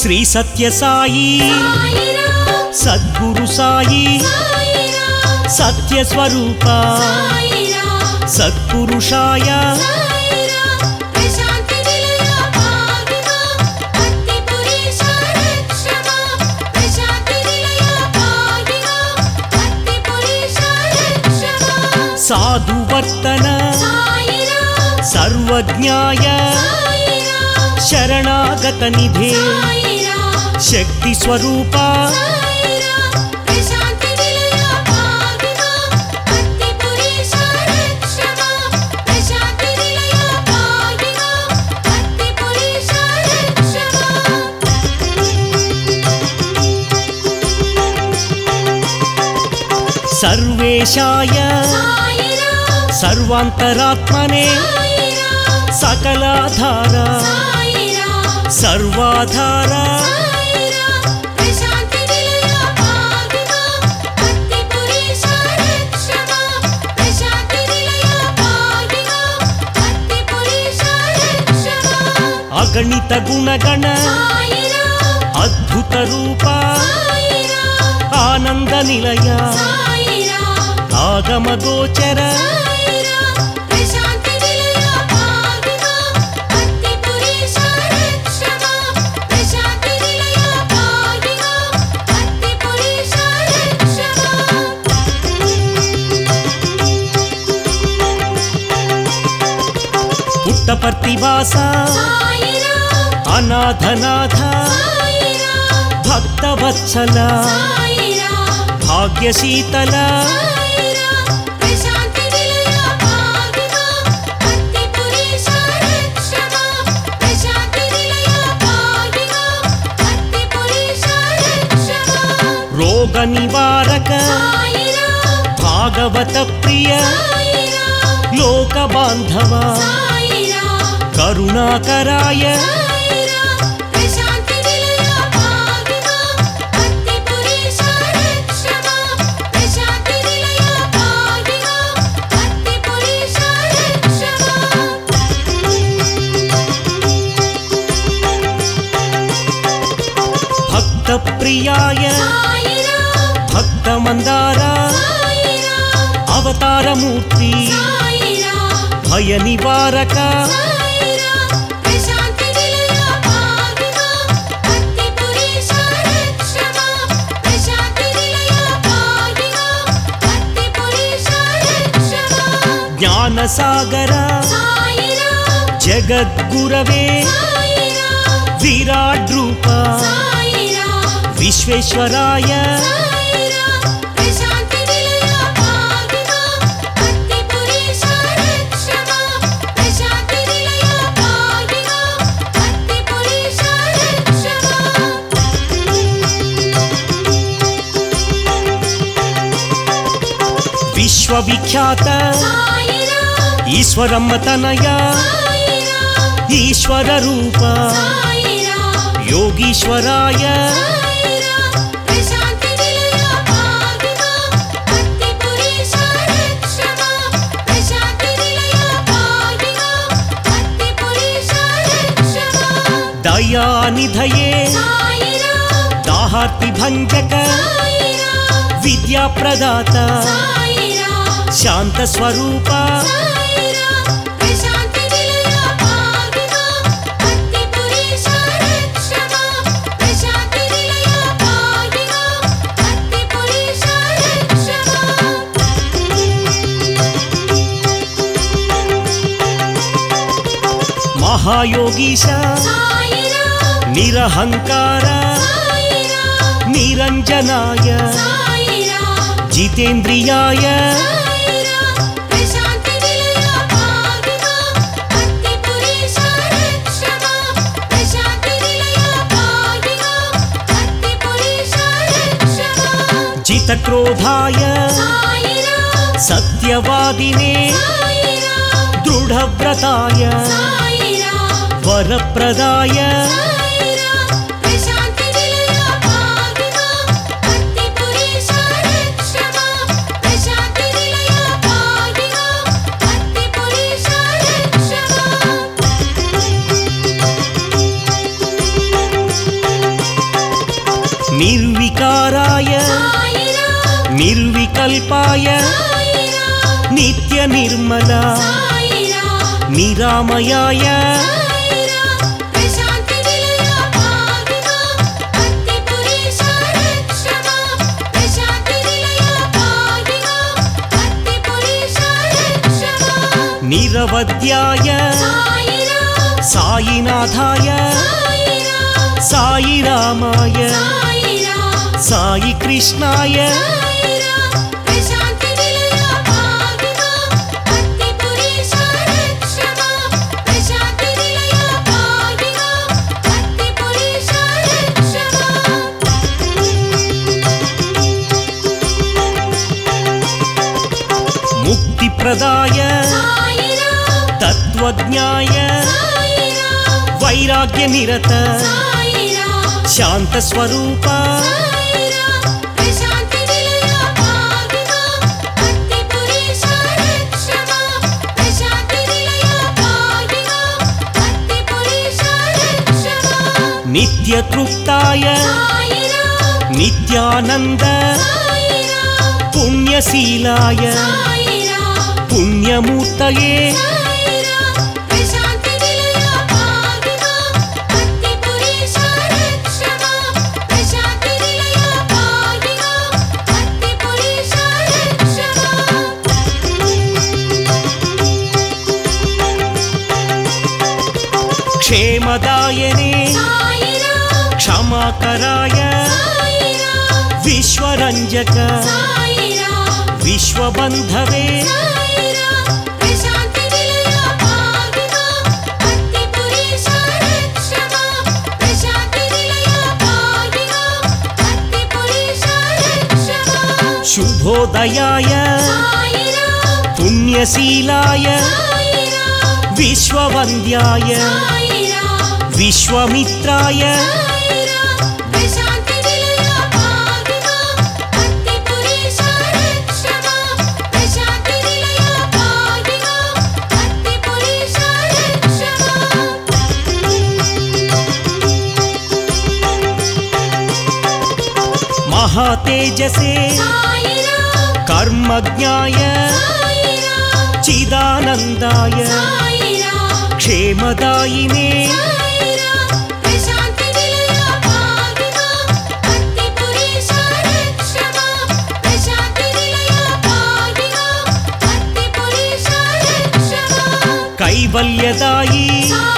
శ్రీ సత్య సాయి సద్గురు సాయి సత్య స్వరూప సత్పురుషాయ సాధువర్తన సర్వజ్ఞాయ శరణాగత నిధే శక్తి స్వరూప సర్వేశాయ సర్వాంతరాత్మనే సకలాధార సర్వాధార అగణిత గుణగణ అద్భుత రూప ఆనంద నిలయ ఆగమ గోచర పుట్టపర్తివాస అనాథనాథ భక్తవత్సల భాగ్యశీతల రోగ నివారక భాగవత ప్రియ లోక బాంధవ కరుణాకరాయ భక్త ప్రియాయ భక్త మందార అవతారమూర్తి భయ నివారక జ్ఞాన సాగర జగద్గురవే విరాట్ రూప విశ్వేశ్వరాయ విశ్వవిఖ్యాత ఈశ్వరమ్మ తనయ ఈశ్వర రూప యోగీశ్వరాయ దయానిధయే దాహార్తి భంజక విద్యాప్రదాత శాంత స్వరూప మహాయోగీశ నిరహంకార నిరంజనాయ జితేంద్రియాయ జితక్రోధాయ సత్యవాదినే దృఢవ్రతాయ వరప్రదాయ నిర్వికల్పాయ నిత్య నిర్మల నిరామయాయ నిరవధ్యాయ సాయినాథాయ సాయి రామాయ సాయి కృష్ణాయ ముక్తిప్రదాయ తత్వజ్ఞాయ వైరాగ్య నిరత శాంత స్వరూప నిత్య తృప్తాయ నిత్యానంద పుణ్యశీలాయ పుణ్యమూర్తయే క్షేమదాయనే క్షమాకరాయ విశ్వరంజక విశ్వబంధవే శుభోదయాయ పుణ్యశీలాయ విశ్వవంద్యాయ విశ్వమిత్రాయ మహాతేజసే కర్మజ్ఞాయ చిదానందాయ క్షేమదాయినే కైవల్యదాయి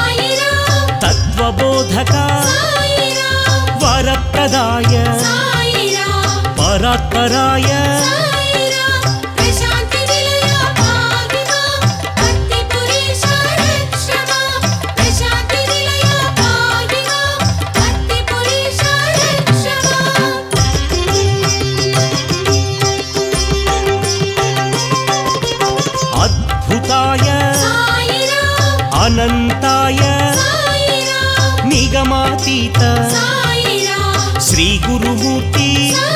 తత్వబోధక వరప్రదాయ పరాత్పరాయ అద్భుతాయ అనంతాయ నిగమాతీత శ్రీ గురుమూర్తి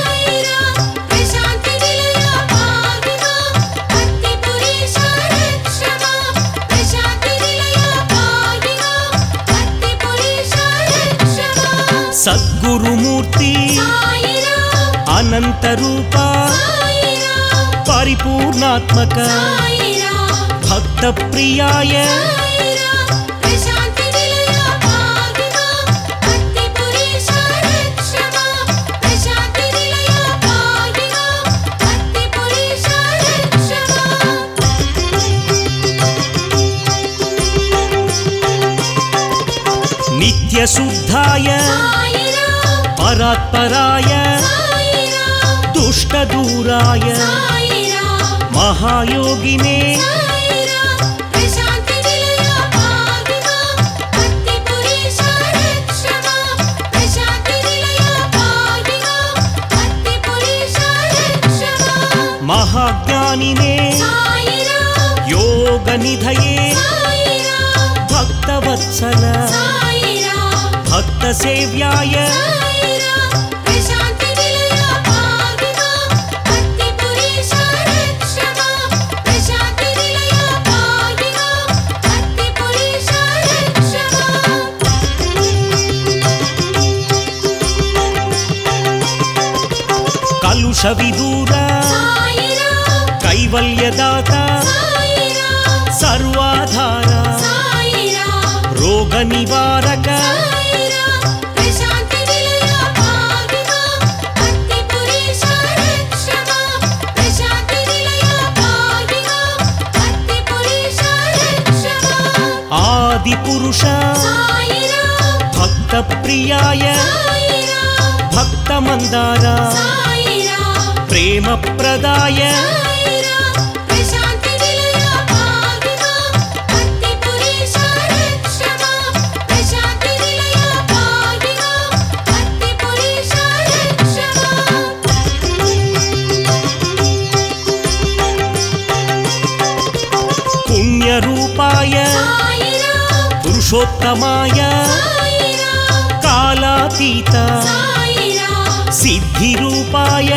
సద్గురుమూర్తి అనంతరూప పరిపూర్ణాత్మక భక్త ప్రియాయ నిత్యశుద్ధాయ పరాత్పరాయ దుష్టదూరాయ మహాయోగినే మహాజ్ఞానినే యోగనిధయే భక్తవత్సల భక్త సేవ్యాయ కలుష విదూర కైవల్యదాత సర్వాధార రోగ నివారక ఆది పురుష భక్త ప్రియాయ భక్త మందార ప్రేమ ప్రదాయ పుణ్యరూపాయ పురుషోత్తమాయ కాలాతీత సిద్ధిరూపాయ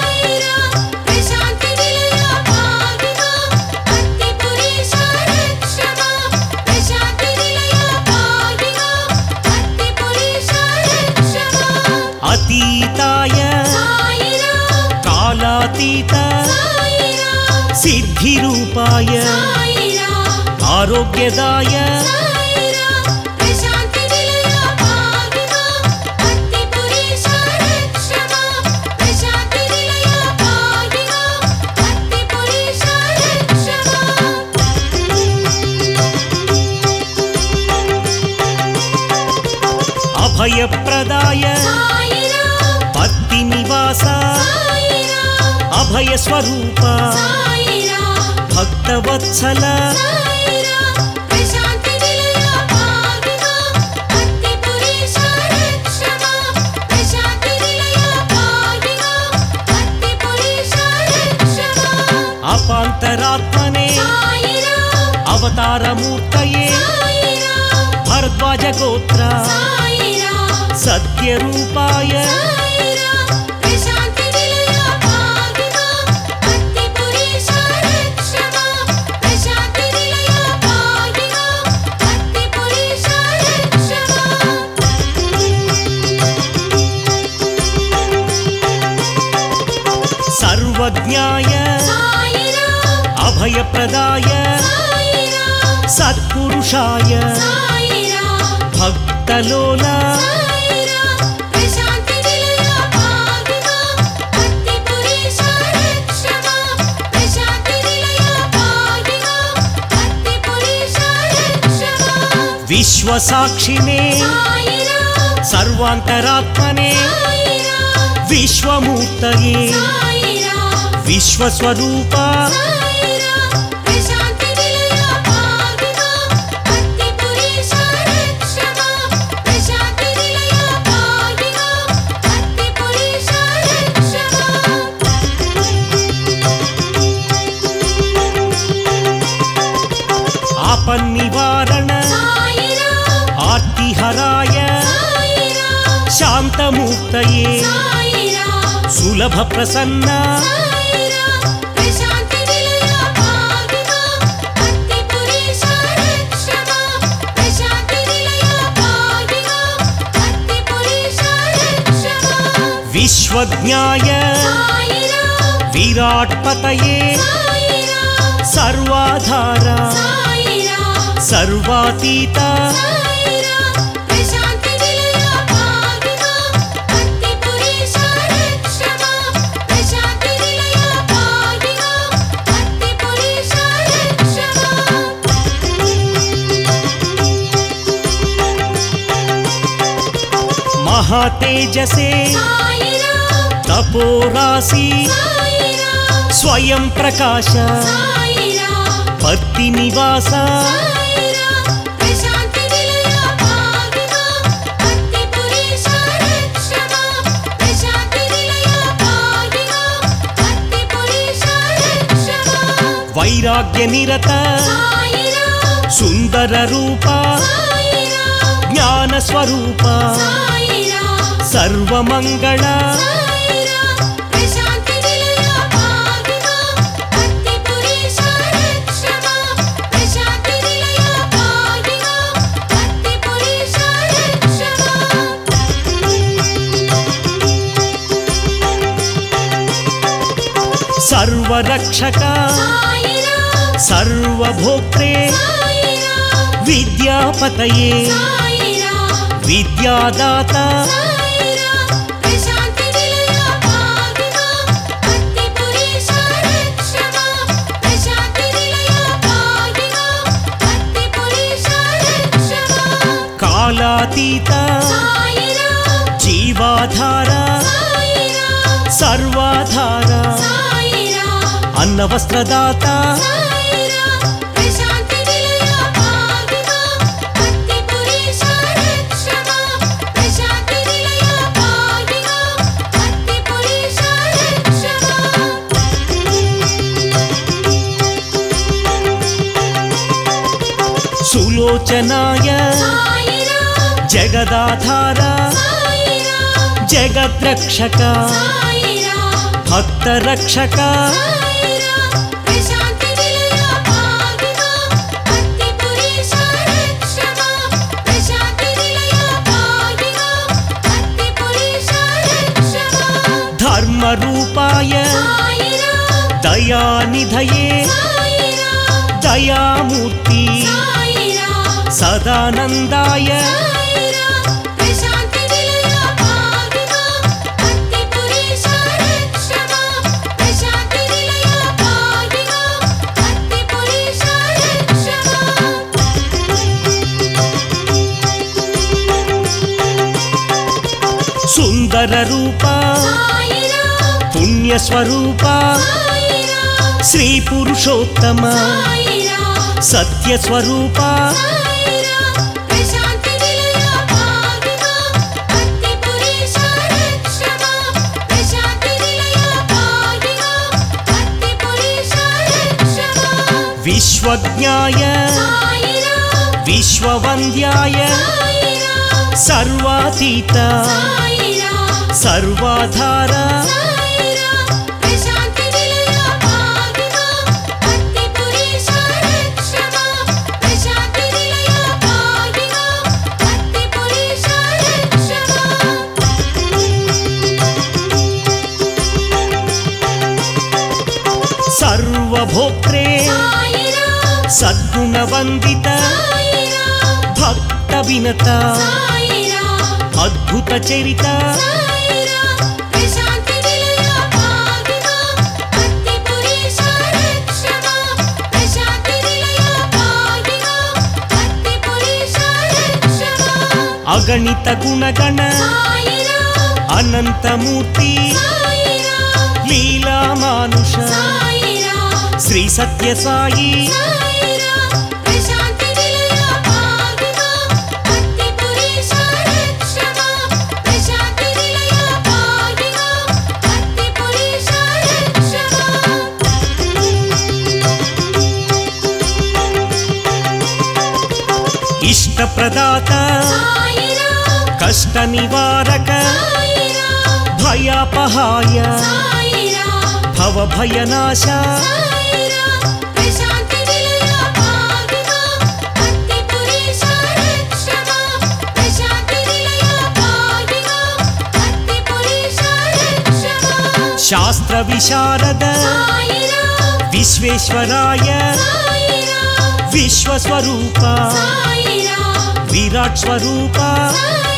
అతీతాయ కాలాతీత సిద్ధిరూపాయ ఆరోగ్యదాయ అభయప్రదాయ పత్తి నివాస అభయ స్వరూప భక్తవత్సల అపాంతరాత్మనే అవతారమూర్తయే భరద్వాజ గోత్ర సత్యరూపాయ సర్వజ్ఞాయ అభయప్రదాయ సత్పురుషాయ భక్తలోల విశ్వసాక్షినే సర్వాంతరాత్మనే విశ్వమూర్తయే విశ్వస్వరూప ఆపన్నివారణ ఆర్తిహరాయ శాంతమూర్తయే సులభ ప్రసన్న విశ్వజ్ఞాయ విరాట్పతయే సర్వాధార సర్వాతీత మహాతేజసే తపోరాశి స్వయం ప్రకాశ పత్తి నివాస వైరాగ్య నిరత సుందర రూప జ్ఞాన స్వరూప సర్వమంగళ सर्वरक्षक सर्वभोक्त्रे विद्यापतये विद्यादाता कालातीता जीवाधारा सर्वाधारा अन्नवस्त्रदाता सुलोचनाय जगदाधारा जगद्रक्षक भक्तरक्षक धर्मरूपाय दयानिधये दयामूर्ति सदानंदाय सुंदर रूपा पुण्य स्वरूपा श्री पुरुषोत्तम सत्य स्वरूपा विश्वज्ञाय विश्ववन्द्याय सर्वातीत सर्वाधारा सर्वभोक्त्रे सद्गुणवन्दित भक्तविनत अद्भुत चरित अगणित गुणगण अनंतमूर्ति लीला मानुष श्री सत्य साई इष्ट प्रदाता कष्ट निवारक भयापहाय भव भयनाश शास्त्र विशारद विश्वेश्वराय विश्वस्वरूपा विराट स्वरूपा